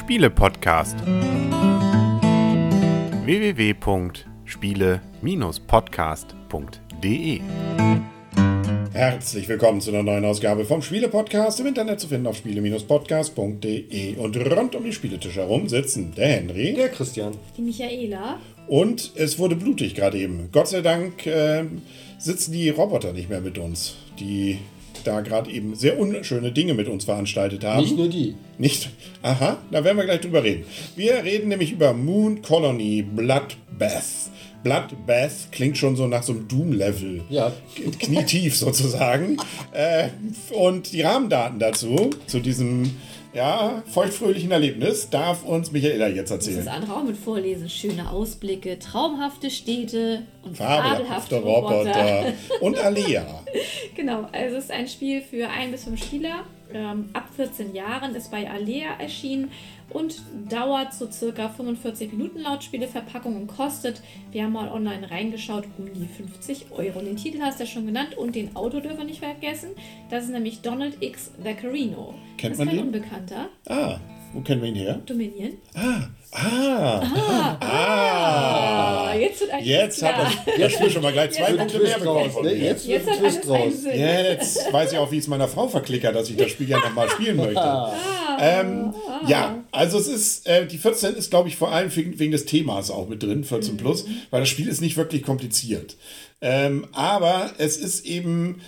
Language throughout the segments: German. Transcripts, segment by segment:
Spiele-Podcast. www.spiele-podcast.de. Herzlich willkommen zu einer neuen Ausgabe vom Spiele-Podcast, im Internet zu finden auf spiele-podcast.de. Und rund um die Spieletisch herum sitzen der Henry, der Christian, die Michaela. Und es wurde blutig gerade eben. Gott sei Dank sitzen die Roboter nicht mehr mit uns, die da gerade eben sehr unschöne Dinge mit uns veranstaltet haben. Nicht nur die. Aha, da werden wir gleich drüber reden. Wir reden nämlich über Moon Colony Bloodbath. Bloodbath klingt schon so nach so einem Doom-Level. Ja. Knietief sozusagen. Und die Rahmendaten dazu, zu diesem feuchtfröhlichen Erlebnis, darf uns Michaela jetzt erzählen. Das ist andere auch mit Vorlesen. Schöne Ausblicke, traumhafte Städte und fabelhafte Roboter. Und Alea. Genau, also es ist ein Spiel für 1 bis 5 Spieler. Ab 14 Jahren ist bei Alea erschienen und dauert so circa 45 Minuten laut Spieleverpackung und kostet, wir haben mal online reingeschaut, um die 50 Euro. Den Titel hast du ja schon genannt und den Autor dürfen wir nicht vergessen. Das ist nämlich Donald X. Vaccarino. Kennt man den? Das ist kein Unbekannter. Wo kennen wir ihn her? Dominion. Jetzt hat er schon mal gleich 2 Punkte mehr bekommen von mir. Jetzt wird ein Twist raus. Jetzt weiß ich auch, wie es meiner Frau verklickert, dass ich das Spiel ja nochmal spielen möchte. Also es ist, die 14 ist, glaube ich, vor allem wegen des Themas auch mit drin, 14 plus, weil das Spiel ist nicht wirklich kompliziert. Aber es ist eben,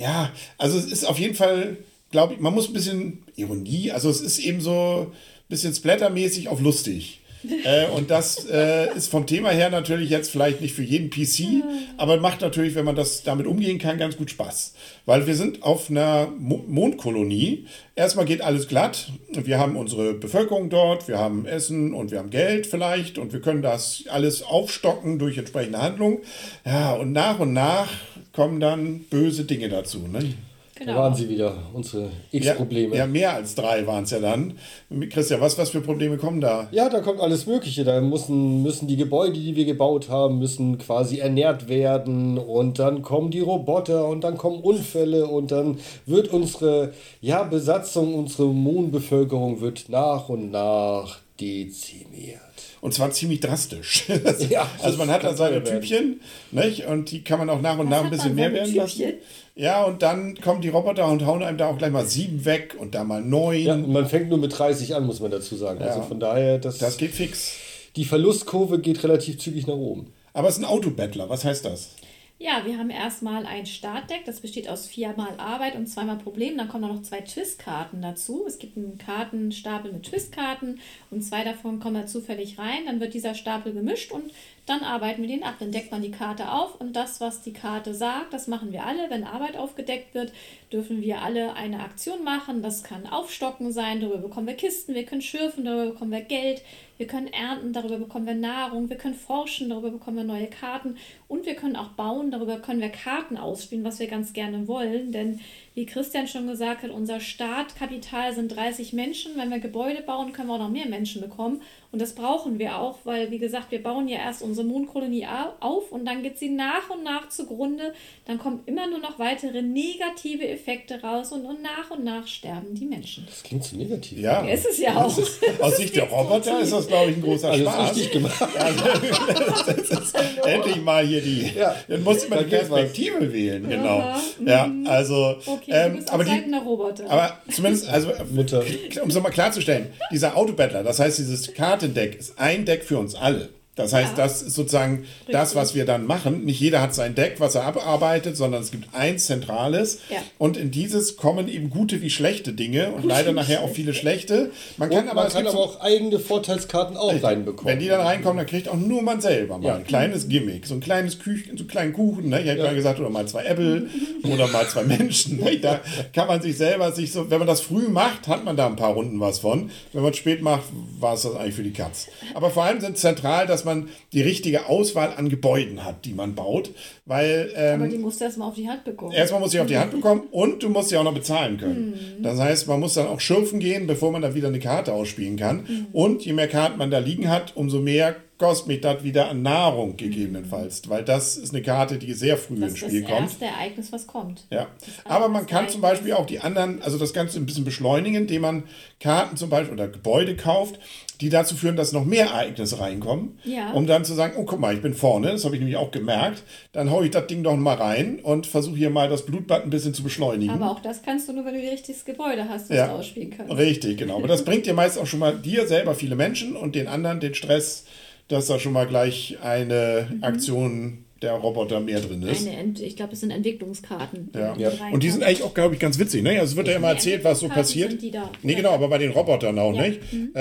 also es ist auf jeden Fall, glaube ich, man muss ein bisschen Ironie, also es ist eben so ein bisschen splattermäßig auf lustig. Und das ist vom Thema her natürlich jetzt vielleicht nicht für jeden PC, aber macht natürlich, wenn man das damit umgehen kann, ganz gut Spaß. Weil wir sind auf einer Mondkolonie. Erstmal geht alles glatt. Wir haben unsere Bevölkerung dort, wir haben Essen und wir haben Geld vielleicht und wir können das alles aufstocken durch entsprechende Handlungen. Ja, und nach kommen dann böse Dinge dazu, ne? Genau. Da waren sie wieder, unsere X-Probleme. Ja, mehr als 3 waren es ja dann. Christian, was für Probleme kommen da? Ja, da kommt alles Mögliche. Da müssen die Gebäude, die wir gebaut haben, müssen quasi ernährt werden. Und dann kommen die Roboter und dann kommen Unfälle. Und dann wird unsere Besatzung, unsere Mondbevölkerung wird nach und nach dezimiert. Und zwar ziemlich drastisch. Ja, also man hat da seine Typchen, nicht? Und die kann man auch nach und nach ein bisschen mehr werden lassen. Ja, und dann kommen die Roboter und hauen einem da auch gleich mal 7 weg und da mal 9. Ja, und man fängt nur mit 30 an, muss man dazu sagen. Ja. Also von daher, das geht fix. Die Verlustkurve geht relativ zügig nach oben. Aber es ist ein Autobattler. Was heißt das? Ja, wir haben erstmal ein Startdeck, das besteht aus 4-mal Arbeit und 2-mal Problem. Dann kommen noch 2 Twistkarten dazu. Es gibt einen Kartenstapel mit Twistkarten und 2 davon kommen da zufällig rein. Dann wird dieser Stapel gemischt und dann arbeiten wir den ab. Dann deckt man die Karte auf und das, was die Karte sagt, das machen wir alle. Wenn Arbeit aufgedeckt wird, dürfen wir alle eine Aktion machen. Das kann Aufstocken sein, darüber bekommen wir Kisten, wir können schürfen, darüber bekommen wir Geld, wir können ernten, darüber bekommen wir Nahrung, wir können forschen, darüber bekommen wir neue Karten und wir können auch bauen, darüber können wir Karten ausspielen, was wir ganz gerne wollen, denn wie Christian schon gesagt hat, unser Startkapital sind 30 Menschen. Wenn wir Gebäude bauen, können wir auch noch mehr Menschen bekommen. Und das brauchen wir auch, weil, wie gesagt, wir bauen ja erst unsere Mondkolonie auf und dann geht sie nach und nach zugrunde. Dann kommen immer nur noch weitere negative Effekte raus und nach sterben die Menschen. Das klingt so negativ. Ja, ist es ja auch. Aus Sicht der Roboter ist das, glaube ich, ein großer Spaß. Richtig gemacht. Das ist endlich mal hier dann musst du mal die Perspektive wählen, genau. Ja, also... Okay, du bist auf Seiten der Roboter. Aber zumindest, um es nochmal klarzustellen, dieser Autobattler, das heißt, dieses Kartendeck ist ein Deck für uns alle. Das heißt, das ist sozusagen das, was wir dann machen. Nicht jeder hat sein Deck, was er abarbeitet, sondern es gibt ein zentrales. Ja. Und in dieses kommen eben gute wie schlechte Dinge und leider nachher auch viele schlechte. Man kann aber auch eigene Vorteilskarten auch reinbekommen. Wenn die dann reinkommen, dann kriegt auch nur man selber mal ein kleines Gimmick, so ein kleines so einen kleinen Kuchen. Ne? Ich hätte mal gesagt, oder mal 2 Äpfel oder mal 2 Menschen. Ne? Da kann man sich selber wenn man das früh macht, hat man da ein paar Runden was von. Wenn man es spät macht, war es das eigentlich für die Katz. Aber vor allem sind zentral, dass man die richtige Auswahl an Gebäuden hat, die man baut. Weil, aber die musst du erstmal auf die Hand bekommen. Erstmal musst du auf die Hand bekommen und du musst sie auch noch bezahlen können. Das heißt, man muss dann auch schürfen gehen, bevor man da wieder eine Karte ausspielen kann. Und je mehr Karten man da liegen hat, umso mehr kostet mich das wieder an Nahrung gegebenenfalls? Weil das ist eine Karte, die sehr früh ins Spiel kommt. Das ist das erste Ereignis, was kommt. Ja, aber man kann zum Beispiel auch die anderen, also das Ganze ein bisschen beschleunigen, indem man Karten zum Beispiel oder Gebäude kauft, die dazu führen, dass noch mehr Ereignisse reinkommen, um dann zu sagen, oh guck mal, ich bin vorne, das habe ich nämlich auch gemerkt, dann haue ich das Ding doch mal rein und versuche hier mal das Blutbad ein bisschen zu beschleunigen. Aber auch das kannst du nur, wenn du ein richtiges Gebäude hast, das du ausspielen kannst. Richtig, genau. Aber das bringt dir meist auch schon mal dir selber viele Menschen und den anderen den Stress, dass da schon mal gleich eine Aktion der Roboter mehr drin ist. Ich glaube, es sind Entwicklungskarten. Ja. Und die sind eigentlich auch, glaube ich, ganz witzig. Ne? Also es wird ja immer erzählt, was so passiert. Nee, genau, aber bei den Robotern auch, nicht?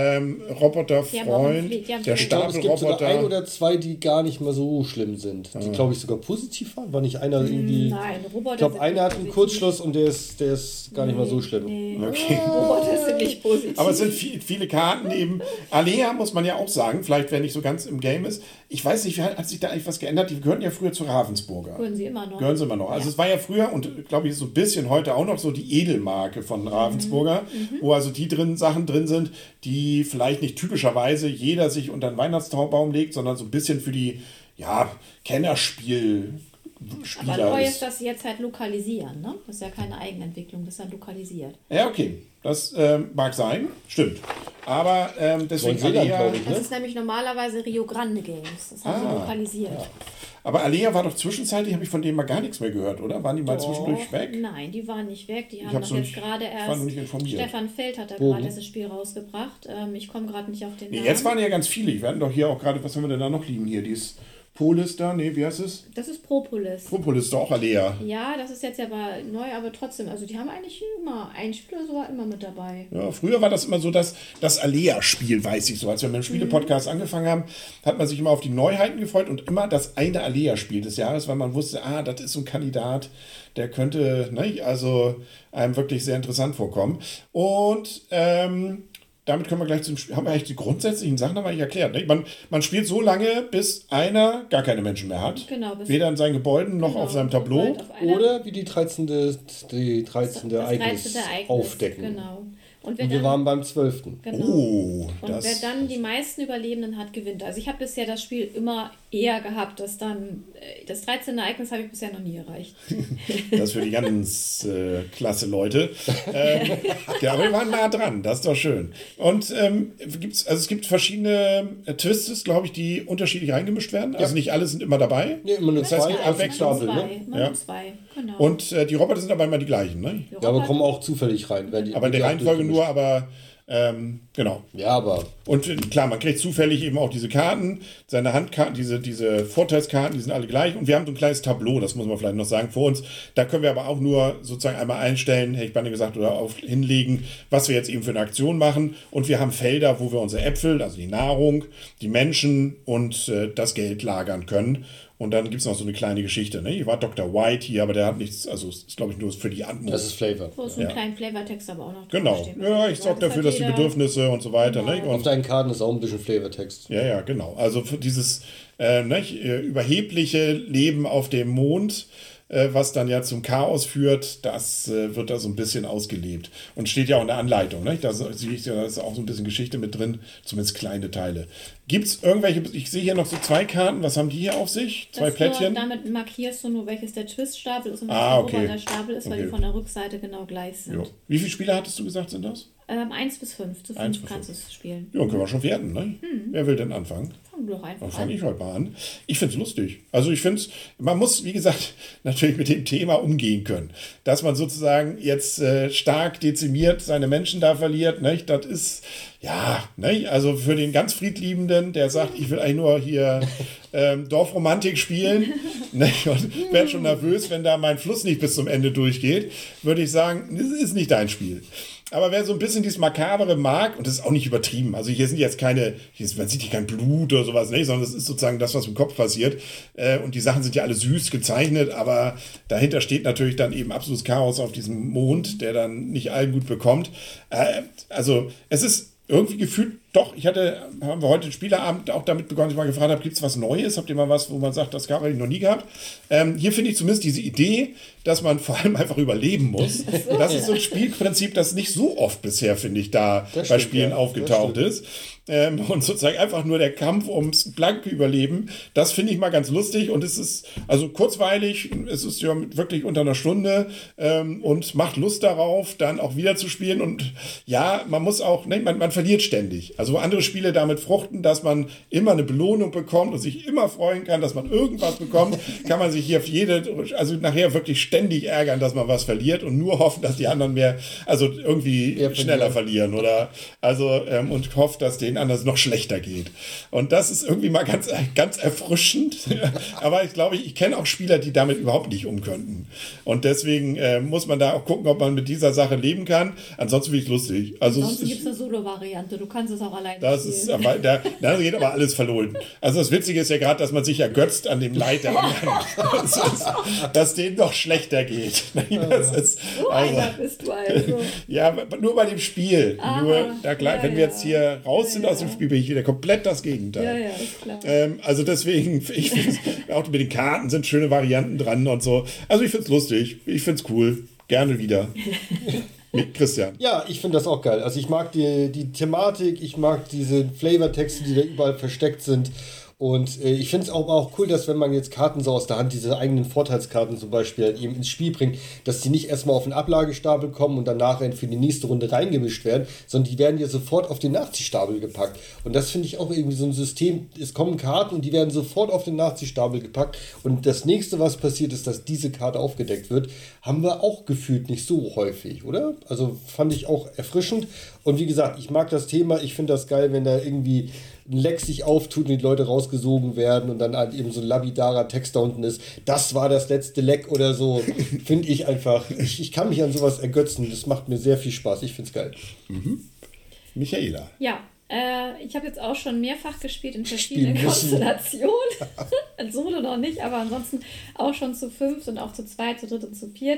Roboterfreund, der Stapelroboter. Es gibt sogar ein oder zwei, die gar nicht mal so schlimm sind. Die, glaube ich, sogar positiv waren. War nicht einer irgendwie... Nein, Roboter. Ich glaube, einer hat einen Kurzschluss und der ist gar nicht mal so schlimm. Nee. Okay. Roboter sind nicht positiv. Aber es sind viele Karten eben. Alea muss man ja auch sagen, vielleicht wenn nicht so ganz im Game ist. Ich weiß nicht, hat sich da eigentlich was geändert? Die gehörten ja früher zu Ravensburger. Gehören sie immer noch. Also es war ja früher und glaube ich so ein bisschen heute auch noch so die Edelmarke von Ravensburger, wo also die Sachen drin sind, die vielleicht nicht typischerweise jeder sich unter den Weihnachtsbaum legt, sondern so ein bisschen für die Kennerspieler. Aber neu ist, dass sie jetzt halt lokalisieren, ne? Das ist ja keine Eigenentwicklung, das ist ja lokalisiert. Ja, okay. Das mag sein, stimmt. Aber deswegen Alea... Das ist nämlich normalerweise Rio Grande Games. Das haben sie lokalisiert. Ja. Aber Alea war doch zwischenzeitlich, habe ich von denen mal gar nichts mehr gehört, oder? Waren die mal zwischendurch weg? Nein, die waren nicht weg. Die haben doch jetzt gerade erst... Stefan Feld hat da gerade dieses Spiel rausgebracht. Ich komme gerade nicht auf den Namen. Jetzt waren ja ganz viele. Wir hatten doch hier auch gerade, was haben wir denn da noch liegen hier? Dieses Polis da? Nee, wie heißt es? Das ist Propolis. Propolis ist doch auch Alea. Ja, das ist jetzt aber neu, aber trotzdem. Also die haben eigentlich immer, ein Spieler sogar immer mit dabei. Ja, früher war das immer so, das Alea-Spiel, weiß ich so. Als wir mit dem Spiele-Podcast angefangen haben, hat man sich immer auf die Neuheiten gefreut und immer das eine Alea-Spiel des Jahres, weil man wusste, das ist so ein Kandidat, der könnte, einem wirklich sehr interessant vorkommen. Und, damit können wir gleich haben wir eigentlich die grundsätzlichen Sachen eigentlich erklärt. Ne? Man spielt so lange, bis einer gar keine Menschen mehr hat. Genau, weder in seinen Gebäuden noch auf seinem Tableau. Oder wie die 13. Ereignis aufdecken. Genau. Und wir waren beim 12. Genau. Oh, und wer dann die meisten Überlebenden hat, gewinnt. Also ich habe bisher das Spiel immer eher gehabt, dass dann das 13. Ereignis habe ich bisher noch nie erreicht. Das für die ganz klasse Leute. Ja, aber wir waren nah dran, das ist doch schön. Und es gibt verschiedene Twists, glaube ich, die unterschiedlich reingemischt werden. Also nicht alle sind immer dabei. Nee, immer nur zwei Abwechslung. Nur zwei, genau. Und die Roboter sind aber immer die gleichen, ne? Ja, aber kommen auch zufällig rein. Aber in der Reihenfolge nur, aber genau. Ja, aber... Und klar, man kriegt zufällig eben auch diese Karten, seine Handkarten, diese Vorteilskarten, die sind alle gleich. Und wir haben so ein kleines Tableau, das muss man vielleicht noch sagen, vor uns. Da können wir aber auch nur sozusagen einmal einstellen, hätte ich beinahe gesagt, oder hinlegen, was wir jetzt eben für eine Aktion machen. Und wir haben Felder, wo wir unsere Äpfel, also die Nahrung, die Menschen und das Geld lagern können. Und dann gibt es noch so eine kleine Geschichte. Ne? Hier war Dr. White hier, aber der hat nichts, also ist, glaube ich, nur für die Atmung. Das ist Flavor. Wo ist so ein kleiner Flavortext aber auch noch Genau. Ja, ich sorge dafür, dass die Bedürfnisse und so weiter. Genau. Ne? Und auf deinen Karten ist auch ein bisschen Flavortext. Ja, genau. Also für dieses überhebliche Leben auf dem Mond, was dann ja zum Chaos führt, das wird da so ein bisschen ausgelebt. Und steht ja auch in der Anleitung. Ne? Da ist auch so ein bisschen Geschichte mit drin, zumindest kleine Teile. Gibt es irgendwelche, ich sehe hier noch so 2 Karten, was haben die hier auf sich? 2 Plättchen? Damit markierst du nur, welches der Twist-Stapel ist und welches der Stapel ist, weil die von der Rückseite genau gleich sind. Jo. Wie viele Spieler hattest du gesagt, sind das? 1 bis 5. Zu 5 kannst du es spielen. Ja, können wir schon werden, ne? Wer will denn anfangen? Fang doch einfach an. Fange ich heute mal an. Ich finde es lustig. Also ich finde es, man muss, wie gesagt, natürlich mit dem Thema umgehen können. Dass man sozusagen jetzt stark dezimiert seine Menschen da verliert, ne? Das ist, ja, ne? Also für den ganz Friedliebenden, der sagt, ich will eigentlich nur hier Dorfromantik spielen, ne? Und werde schon nervös, wenn da mein Fluss nicht bis zum Ende durchgeht, würde ich sagen, das ist nicht dein Spiel. Aber wer so ein bisschen dieses Makabere mag, und das ist auch nicht übertrieben, also hier sind jetzt man sieht hier kein Blut oder sowas, nicht, sondern das ist sozusagen das, was im Kopf passiert. Und die Sachen sind ja alle süß gezeichnet, aber dahinter steht natürlich dann eben absolutes Chaos auf diesem Mond, der dann nicht allen gut bekommt. Also es ist irgendwie gefühlt, doch, haben wir heute den Spieleabend auch damit begonnen, dass ich mal gefragt habe, gibt es was Neues? Habt ihr mal was, wo man sagt, das habe ich noch nie gehabt? Hier finde ich zumindest diese Idee, dass man vor allem einfach überleben muss. Das ist so ein Spielprinzip, das nicht so oft bisher, finde ich, da bei Spielen aufgetaucht ist. und sozusagen einfach nur der Kampf ums blanke Überleben. Das finde ich mal ganz lustig und es ist also kurzweilig, es ist ja wirklich unter einer Stunde und macht Lust darauf, dann auch wieder zu spielen und ja, man muss auch, ne, man verliert ständig. Also wo andere Spiele damit fruchten, dass man immer eine Belohnung bekommt und sich immer freuen kann, dass man irgendwas bekommt, kann man sich hier auf also nachher wirklich ständig ärgern, dass man was verliert und nur hoffen, dass die anderen also irgendwie schneller verlieren oder also und hofft, dass denen anders noch schlechter geht. Und das ist irgendwie mal ganz, ganz erfrischend. Aber ich glaube, ich kenne auch Spieler, die damit überhaupt nicht um könnten. Und deswegen muss man da auch gucken, ob man mit dieser Sache leben kann. Ansonsten finde ich es lustig. Also ansonsten gibt es eine Solo-Variante. Du kannst es auch alleine spielen. Da geht aber alles verloren. Also das Witzige ist ja gerade, dass man sich ergötzt an dem Leid der anderen. Dass denen noch schlechter geht. Das ist, einer bist du also. Ja, nur bei dem Spiel. Wenn wir jetzt hier raus sind aus dem Spiel, bin ich wieder komplett das Gegenteil. Ja, ist klar. Also deswegen, ich finde auch mit den Karten sind schöne Varianten dran und so. Also ich finde es lustig. Ich finde es cool. Gerne wieder. Mit Christian. Ja, ich finde das auch geil. Also ich mag die Thematik, ich mag diese Flavortexte, die da überall versteckt sind. Und ich finde es auch cool, dass wenn man jetzt Karten so aus der Hand, diese eigenen Vorteilskarten zum Beispiel halt eben ins Spiel bringt, dass die nicht erstmal auf den Ablagestapel kommen und dann nachher für die nächste Runde reingemischt werden, sondern die werden ja sofort auf den Nachziehstapel gepackt. Und das finde ich auch irgendwie so ein System, es kommen Karten und die werden sofort auf den Nachziehstapel gepackt und das nächste, was passiert ist, dass diese Karte aufgedeckt wird, haben wir auch gefühlt nicht so häufig, oder? Also fand ich auch erfrischend und wie gesagt, ich mag das Thema, ich finde das geil, wenn da irgendwie ein Leck sich auftut und die Leute rausgesogen werden und dann halt eben so ein lapidarer Text da unten ist, das war das letzte Leck oder so, finde ich einfach, ich kann mich an sowas ergötzen, das macht mir sehr viel Spaß, ich finde es geil. Michaela. Ja, ich habe jetzt auch schon mehrfach gespielt in verschiedenen Konstellationen, Solo noch nicht, aber ansonsten auch schon zu 5 und auch zu 2, zu 3 und zu 4.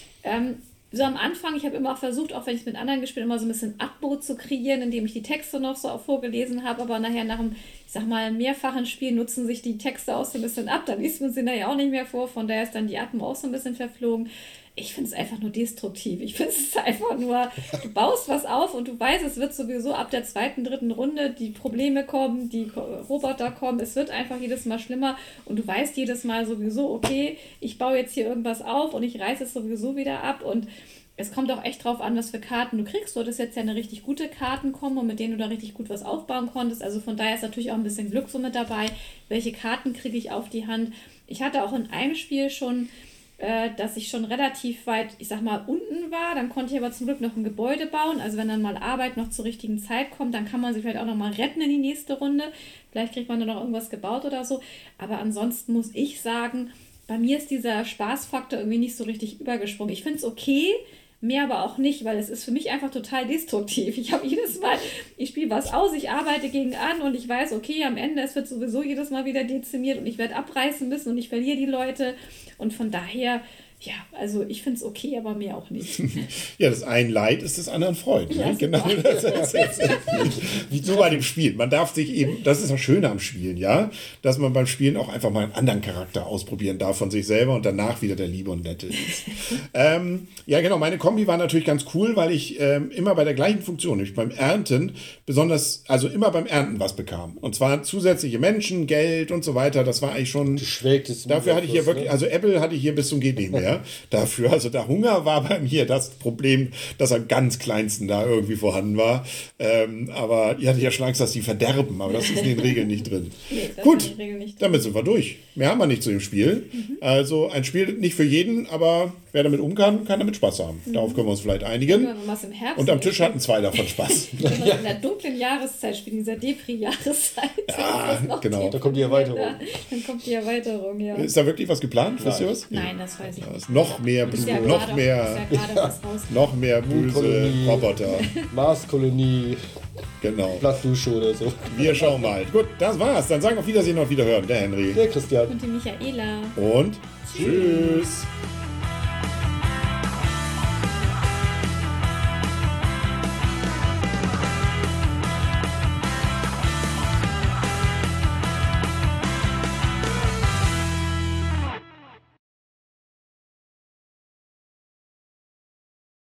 So am Anfang, ich habe immer auch versucht, auch wenn ich mit anderen gespielt habe, immer so ein bisschen Atmo zu kreieren, indem ich die Texte noch so auch vorgelesen habe, aber nachher nach einem, ich sag mal, mehrfachen Spiel nutzen sich die Texte auch so ein bisschen ab, dann liest man sie nachher auch nicht mehr vor, von daher ist dann die Atmo auch so ein bisschen verflogen. Ich finde es einfach nur destruktiv. Ich finde es einfach nur, du baust was auf und du weißt, es wird sowieso ab der 2., 3. Runde, die Probleme kommen, die Roboter kommen, es wird einfach jedes Mal schlimmer und du weißt jedes Mal sowieso, okay, ich baue jetzt hier irgendwas auf und ich reiße es sowieso wieder ab und es kommt auch echt drauf an, was für Karten du kriegst. Du hattest jetzt ja eine richtig gute Kartenkombo, mit denen du da richtig gut was aufbauen konntest. Also von daher ist natürlich auch ein bisschen Glück so mit dabei. Welche Karten kriege ich auf die Hand? Ich hatte auch in einem Spiel schon dass ich schon relativ weit, ich sag mal, unten war. Dann konnte ich aber zum Glück noch ein Gebäude bauen. Also wenn dann mal Arbeit noch zur richtigen Zeit kommt, dann kann man sich vielleicht auch noch mal retten in die nächste Runde. Vielleicht kriegt man dann noch irgendwas gebaut oder so. Aber ansonsten muss ich sagen, bei mir ist dieser Spaßfaktor irgendwie nicht so richtig übergesprungen. Ich finde es okay, mehr aber auch nicht, weil es ist für mich einfach total destruktiv. Ich habe jedes Mal, ich spiele was aus, ich arbeite gegen an und ich weiß, okay, am Ende, es wird sowieso jedes Mal wieder dezimiert und ich werde abreißen müssen und ich verliere die Leute. Und von daher, ja, also ich finde es okay, aber mehr auch nicht. Ja, das ein Leid ist des anderen Freund. Ja, ne? Genau. Wie so bei dem Spiel. Man darf sich eben, das ist das Schöne am Spielen, ja, dass man beim Spielen auch einfach mal einen anderen Charakter ausprobieren darf von sich selber und danach wieder der Liebe und Nette ist. Ja, genau, meine Kombi war natürlich ganz cool, weil ich immer bei der gleichen Funktion, nämlich beim Ernten, immer beim Ernten was bekam. Und zwar zusätzliche Menschen, Geld und so weiter. Das war eigentlich schon. Dafür hatte ich hier wirklich, also Apple hatte ich hier bis zum geht nicht mehr. Dafür, also der Hunger war bei mir das Problem, das am ganz kleinsten da irgendwie vorhanden war. Aber ich hatte ja schon Angst, dass die verderben, aber das ist in den Regeln nicht drin. Nee, gut, damit sind wir durch. Mehr haben wir nicht zu dem Spiel. Also ein Spiel nicht für jeden, aber wer damit kann damit Spaß haben. Darauf können wir uns vielleicht einigen. Und am Tisch hatten 2 davon Spaß. In der dunklen Jahreszeit spielen, dieser Depri-Jahreszeit. Ja, genau. Da kommt die Erweiterung. Dann kommt die Erweiterung, ja. Ist da wirklich was geplant? Wisst ihr was? Nein, das weiß ich nicht. Noch mehr böse Roboter. Marskolonie. Genau. Blattdusche oder so. Wir schauen mal. Gut, das war's. Dann sagen wir auf Wiedersehen und auf Wiederhören. Der Henry. Der Christian. Und die Michaela. Und tschüss.